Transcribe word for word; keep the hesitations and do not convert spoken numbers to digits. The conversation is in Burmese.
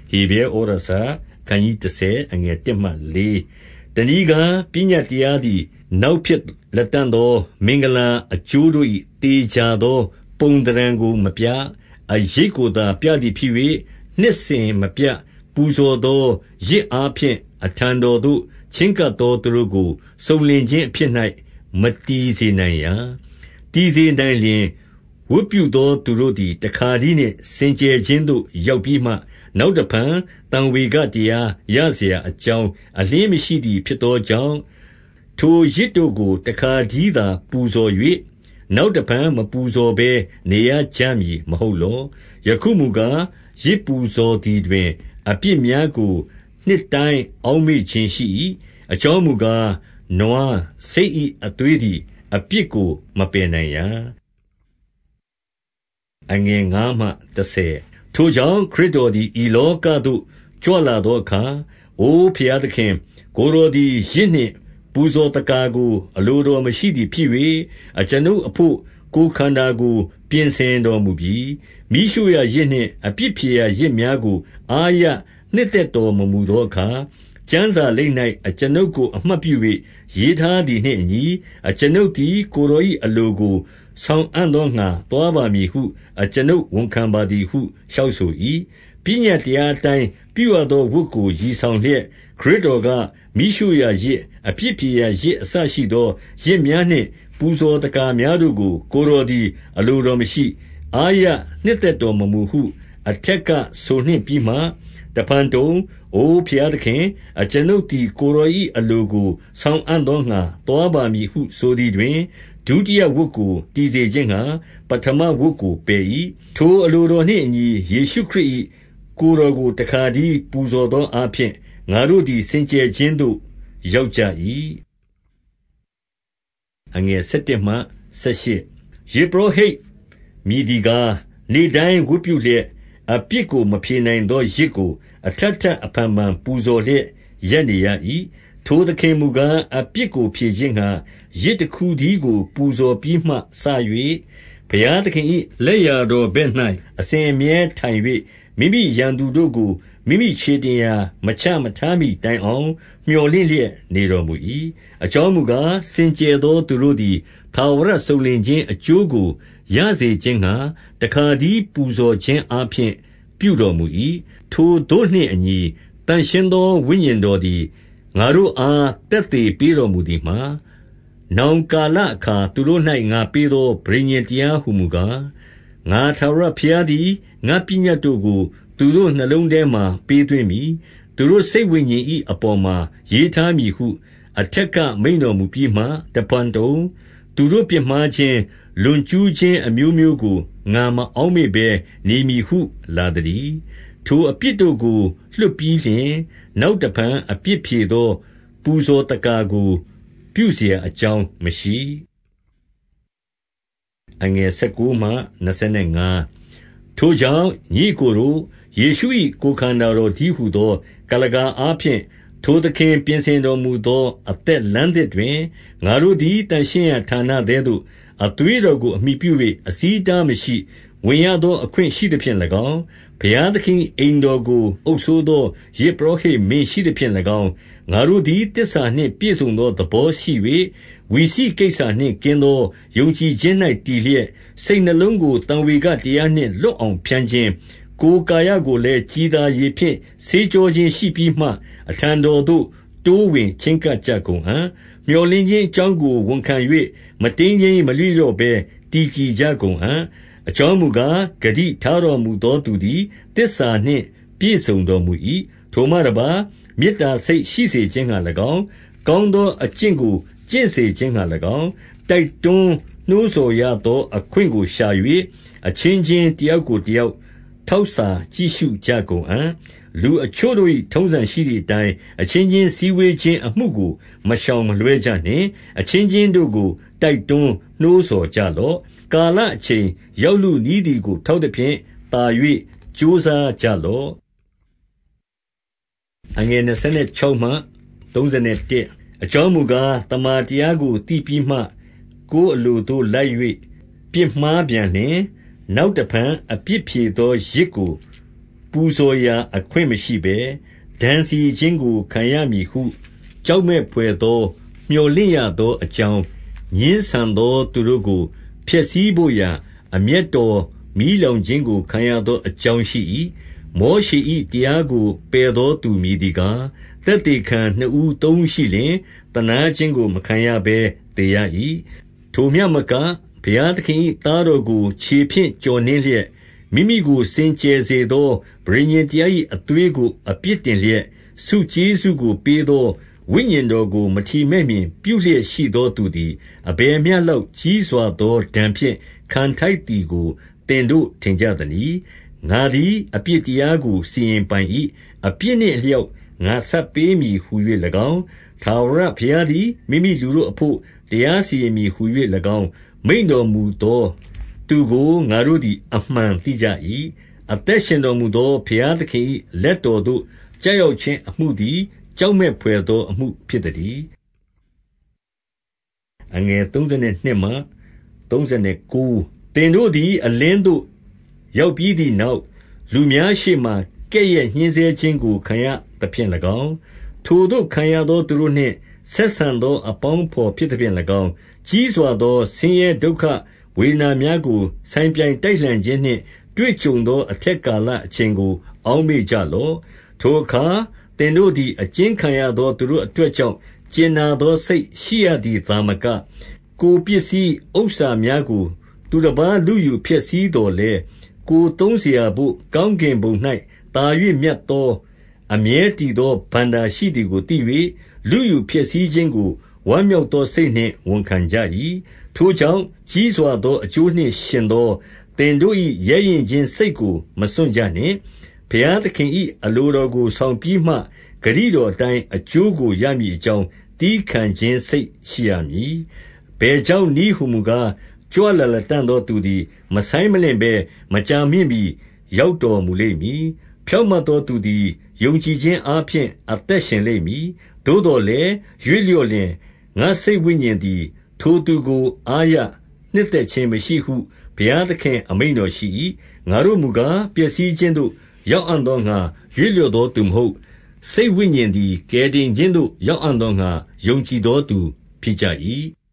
ဟေဘဲဩရစာခန်းကြီးတစ်အငယ်တစ်မှလေးတနည်းကပညာတရားသည်နောက်ဖြစ်လက်တန့်သောမင်္ဂလာအကျိုးတို့၏တေချာသောပုံတရံကိုမပြအရိတ်ကိုသာပြသည်ဖြစ်၍နှစ်စဉ်မပြပူဇော်သောရစ်အားဖြင့်အထံတော်သို့ချင်းကပ်သောသူတို့ကိုစုံလင်ခြင်းအဖြစ်၌မတည်စေနိုင်ရာတည်စေနိုင်လျင်ဝတ်ပြုသောသူတို့သည်တခါတည်းနှင့်စင်ကြယ်ခြင်းသို့ရောက်ပြီးမှနောက်တဖန်တံဝေကတရားရเสียအကြောင်းအလင်းမရှိသည်ဖြစ်သောကြောင့်ထိုရစ်တို့ကိုတခါတည်းသာပူဇော်၍နောက်တဖန်မပူဇော်ဘဲနေရကြမည်မဟုတ်လောယခုမူကားရစ်ပူဇော်သည်တွင်အပြစ်များကိုနှစ်တိုင်းအောက်မေ့ခြင်းရှိ၏အကြောင်းမူကားနွားစိတ်၏အသွေးသည်အပြစ်ကိုမပယ်နိုင်ရာအငယ်ငါးမှတစ်ဆယ်ထိုကြောင့်ခရစ်တော်သည်ဤလောကသို့ကြွလာသောအခါအိုဖျားသခင်ကိုယ်တော်သည်ရစ်နှင့်ပူဇော်တကာကိုအလိုတော်မရှိသည်ဖြစ်၍အကျွန်ုပ်အဖို့ကိုယ်ခန္ဓာကိုပြင်ဆင်တော်မူပြီးမိရှုရာရစ်နှင့်အပြစ်ဖြေရာရစ်များကိုအာရနှစ်သက်တော်မမူသောအခါကျမ်းစာလိမ့်၌အကျွန်ုပ်ကိုအမှတ်ပြု၍ရေးထားသည်နှင့်အညီအကျွန်ုပ်သည်ကိုယ်တော်၏အလိုကိုဆောင်အံ့သောငှာသွားပါမည်ဟုအကျွန်ုပ်ဝန်ခံပါသည်ဟုလျှောက်ဆို၏ပညတ်တရားအတိုင်းပြုရသောဝတ်ကိုရည်ဆောင်လျက်ခရစ်တော်ကမိရှုရာရစ်အပြစ်ဖြေရာရစ်အစရှိသောရစ်များနှင့်ပူဇော်တကာများတို့ကိုကိုယ်တော်သည်အလိုတော်မရှိအာရနှစ်သက်တော်မမူဟုအထက်ကဆိုနှင့်ပြီးမှတဖန်တုံအိုဖျားသခင်အကျွန်ုပ်သည်ကိုယ်တော်၏အလိုကိုဆောင်အံ့သောငှာသွားပါမည်ဟုဆိုသည်တွင်ဒုတိယဝတ်ကိုတည်စေခြင်းငှာပထမဝတ်ကိုပယ်၏ထိုအလိုတော်နှင့်အညီယေရှုခရစ်၏ကိုယ်တော်ကိုတခါတည်းပူဇော်သောအားဖြင့်ငါတို့သည်စင်ကြယ်ခြင်းသို့ရောက်ကြ၏အငယ်၁၁မှ၁၈ယေဘရဟိတ်မြည်ဒီကားနေတိုင်းဝတ်ပြုလျက်အပြစ်ကိုမဖြေနိုင်သောရစ်ကိုအထက်ထက်အဖန်ဖန်ပူဇော်လျက်ရပ်နေရ၏ထိုသခင်မူကားအပြစ်ကိုဖြေခြင်းငှာရစ်တစ်ခုတည်းကိုပူဇော်ပြီးမှစ၍ဘုရားသခင်၏လက်ျာတော်ဘက်၌အစဉ်အမြဲထိုင်၍မိမိရန်သူတို့ကိုမိမိခြေတင်ရာမချမထားမိတိုင်အောင်မျှော်လင့်လျက်နေတော်မူ၏အကြောင်းမူကားစင်ကြယ်သောသူတို့သည်ထာဝရစုံလင်ခြင်းအကျိုးကိုရစေခြင်းငှာတခါတည်းပူဇော်ခြင်းအားဖြင့်ပြုတော်မူ၏ထိုတို့နှင့်အညီတန်ရှင်းသောဝိညာဉ်တော်သည်ငါတို့အားတက်သေးပေးတော်မူသည်မှာနောင်ကာလအခါသူတို့၌ငါပေးသောဗြိဉ္ဉ်တရားဟုမူကားငါထာဝရဘုရားသည်ငါပညတ်တို့ကိုသူတို့နှလုံးထဲမှပေးသွင်းမည်သူတို့စိတ်ဝိညာဉ်၏အပေါ်မှာရေးထားမည်ဟုအထက်ကမိန့်တော်မူပြီးမှတပန်တုံသူတို့ပြစ်မှားခြင်းလွန်ကျူးခြင်းအမျိုးမျိုးကိုငါမအောက်မေ့ဘဲနေမည်ဟုလာသည်ထိုအပြစ်တို့ကိုလွှတ်ပြီးလျှင်နောက်တဖန်အပြစ်ဖြေသောပူဇော်တကာကိုပြုเสียအကြောင်းမရှိအငယ်၁၉မှ၂၅ထိုကြောင့်ညီကိုတို့ယေရှု၏ကိုယ်ခန္ဓာတော်တည်းဟူသောကလကာအားဖြင့်ထိုသခင်ပြင်ဆင်တော်မူသောအသက်လမ်းသစ်တွင်ငါတို့သည်တန်ရှင်းရာဌာနထဲသို့အသွေးတော်ကိုအမိပြု၍အစည်းအတားမရှိဝင်ရသောအခွင့်ရှိသဖြင့်၎င်းဘုရားသခင်အိမ်တော်ကိုအုပ်ဆိုးသောယေဘရဟိတ်မင်းရှိသဖြင့်၎င်းငါတို့သည်တစ္ဆာနှင့်ပြည့်စုံသောသဘောရှိ၍ဝိစိကိစ္စနှင့်ကင်းသောယုံကြည်ခြင်း၌တည်လျက်စိတ်နှလုံးကိုတံဝေကတရားနှင့်လွတ်အောင်ဖြန်းခြင်းကိုယ်ကာယကိုလည်းကြည်သာရေဖြင့်ဆေးကြောခြင်းရှိပြီးမှအထံတော်သို့တိုးဝင်ချင်းကပ်ကြကုန်အံ့မျော်လင့်ခြင်းအကြောင်းကိုဝန်ခံ၍မတင်းခြင်းမလွတ်လျော့ဘဲတည်ကြည်ကြကုန်အံ့အကြောင်းမူကားဂတိထားတော်မူသောသူသည်တစ္ဆာနှင့်ပြည့်စုံတော်မူ၏ထိုမှတပါမေတ္တာစိတ်ရှိစေခြင်းငှာ၎င်းကောင်းသောအကျင့်ကိုကျင့်စေခြင်းငှာ၎င်းတိုက်တွန်းနှိုးဆော်ရသောအခွင့်ကိုရှာ၍အချင်းချင်းတယောက်ကိုတယောက်ထောက်စာကြည့်ရှုကြကုန်အံ့လူအချို့တို့၏ထုံးစံရှိသည့်အတိုင်းအချင်းချင်းစည်းဝေးခြင်းအမှုကိုမရှောင်မလွှဲကြနှင့်အချင်းချင်းတို့ကိုတိုက်တွန်းနှိုးဆော်ကြလော့ကာလအချိန်ရောက်လူနီးသည်ကိုထောက်သဖြင့်တာ၍ကြိုးစားကြလော့အငယ်၂၆မှ၃၁အကြောင်းမူကားတမန်တရားကိုတည်ပြီးမှကိုယ်အလိုသို့လိုက်၍ပြစ်မှားပြန်လျှင်နောက်တဖန်အပြစ်ဖြေသောရစ်ကိုပပူဇော်ရာအခွင့်မရှိဘဲဒဏ်စီခြင်းကိုခံရမည်ဟုကြောက်မဲ့ဖွယ်သောမျှော်လင့်ရသောအကြောင်းငင်းဆန်သောသူတို့ကိုဖျက်ဆီးဖို့ရာအမျက်တော်မီးလောင်ခြင်းကိုခံရသောအကြောင်းရှိ၏မောရှေ၏တရားကိုပယ်သောသူမည်သည်ကားသက်သေခံနှစ်ဦးသုံးဦးရှိလျှင်တနာခြင်းကိုမခံရဘဲသေရ၏ထိုမျှမကဘုရားသခင်၏သားတော်ကိုခြေဖြင့်ကြော်နှင်းလျက်မိမိကိုစင်ကြယ်စေသောဗြိဉ္ဉ်တရား၏အသွေးကိုအပြစ်တင်လျက်ဆုကျေးဇူးကိုပေးသောဝိညာဉ်တော်ကိုမထီမဲ့မြင်ပြုလျက်ရှိသောသူသည်အဘယ်မျှလောက်ကြီးစွာသောဒဏ်ဖြင့်ခံထိုက်သည်ကိုသင်တို့ထင်ကြသနည်းငါသည်အပြစ်တရားကိုစီရင်ပိုင်၏အပြစ်နှင့်အလျောက်ငါဆက်ပေးမည်ဟူ၍၎င်းထာဝရဘုရားသည်မိမိလူတို့အဖို့တရားစီရင်မည်ဟူ၍၎င်းမိန့်တော်မူသောသူကိုငါတို့သည်အမှန်သိကြ၏အသက်ရှင်တော်မူသောဘုရားသခင်၏လက်တော်သို့ကြောက်ရောက်ခြင်းအမှုသည်ကြောက်မဲ့ဖွယ်သောအမှုဖြစ်သတည်းအငယ်32မှ39သင်တို့သည်အလင်းသို့ရောက်ပြီးသည့်နောက်လူများရှေ့မှကဲ့ရဲ့ညှင်းဆဲခြင်းကိုခံရသဖြင့်၎င်းထိုသို့ခံရသောသူတို့နှင့်ဆက်ဆံသောအပေါင်းအဘော်ဖြစ်သဖြင့်၎င်းကြီးစွာသောဆင်းရဲဒုက္ခဝေဒနာများကိုဆိုင်ပြိုင်တိုက်လှန်ခြင်းနှင့်တွေ့ကြုံသောအထက်ကာလအချိန်ကိုအောက်မေ့ကြလော့ထိုအခါသင်တို့သည်အကျဉ်းခံရသောသူတို့အတွက်ကြောင့်ကျင်နာသောစိတ်ရှိရသည်သာမကကိုယ်ပစ္စည်းဥစ္စာများကိုသူတစ်ပါးလူယူဖျက်ဆီးတော်လဲကိုယ်သုံးเสียဖို့ကောင်းကင်ဘုံ၌တာ၍မြတ်သောအမြဲတည်သောဗန္တာရှိသည်ကိုသိ၍လူယူဖျက်ဆီးခြင်းကိုဝမ်းမြောက်သောစိတ်နှင့်ဝန်ခံကြ၏ထိုကြောင့်ကြီးစွာသောအကျိုးနှင့်ရှင်သောသင်တို့၏ရဲရင်ခြင်းစိတ်ကိုမစွန့်ကြနှင့်ဘုရားသခင်၏အလိုတော်ကိုဆောင်ပြီးမှဂတိတော်အတိုင်းအကျိုးကိုရမည်အကြောင်းတီးခံခြင်းစိတ်ရှိရမည်ဘယ်ကြောင့်နည်းဟုမူကားကြွလာလတံ့သောသူသည်မဆိုင်မလင့်ဘဲမကြာမြင့်မီရောက်တော်မူလိမ့်မည်ဖြောင့်မတ်သောသူသည်ယုံကြည်ခြင်းအားဖြင့်အသက်ရှင်လိမ့်မည်သို့တော်လည်းရွေ့လျော့လျင်ငါစိတ်ဝိညာဉ်သည်ထိုသူကိုအားရနှစ်သက်ခြင်းမရှိဟုဘုရားသခင်အမိန့်တော်ရှိ၏ငါတို့မူကားပျက်စီးခြင်းသို့ရောက်အံ့သောငါရွေ့လျော့သောသူမဟုတ်စိတ်ဝိညာဉ်သည်ကယ်တင်ခြင်းသို့ရောက်အံ့သောငါယုံကြည်သောသူဖြစ်ကြ၏